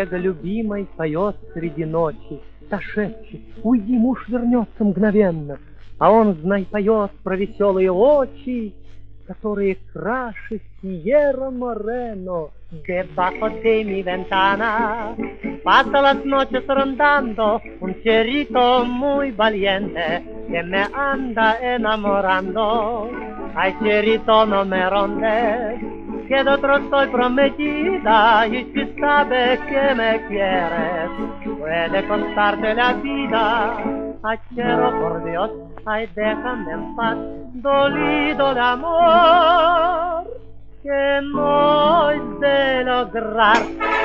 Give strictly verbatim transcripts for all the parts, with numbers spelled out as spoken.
снега любимой поет среди ночи, та шепчет: уйди, муж вернется мгновенно. А он, знай, поет про веселые очи, которые краше Сьерра Морено. Debajo de mi ventana pasa las noches rondando un chierrito muy valiente que me anda enamorando. Ay, chierrito, no me rondes, que de otro estoy prometida, y si sabe que me quieres puede costarte la vida. Ay, quiero, por Dios, ay, déjame en paz, dolido de amor que no es de lograr.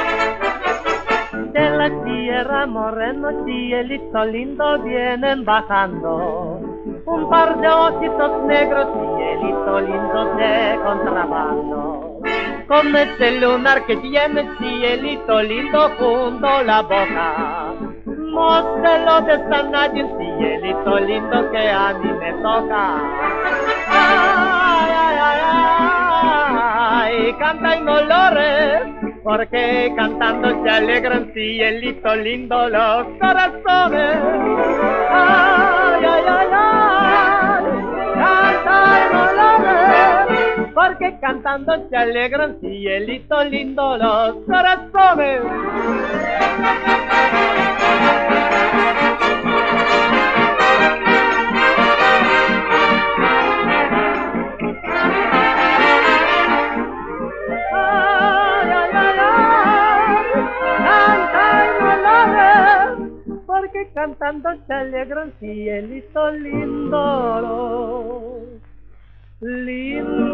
De la Sierra Moreno, cielito lindo, vienen bajando un par de ojitos negros, cielito lindo de contrabando. Con ese lunar que tiene, cielito lindo, junto la boca, no se lo des a nadie, cielito lindo, que a mí me toca. Ay, ay, ay, ay, canta y no llores, porque cantando se alegran, cielito lindo, los corazones. Ay, ay, ay, ay, canta y no llores, porque cantando se alegran, cielito lindo, los corazones. Porque cantando se alegran, cielito lindo, lindo.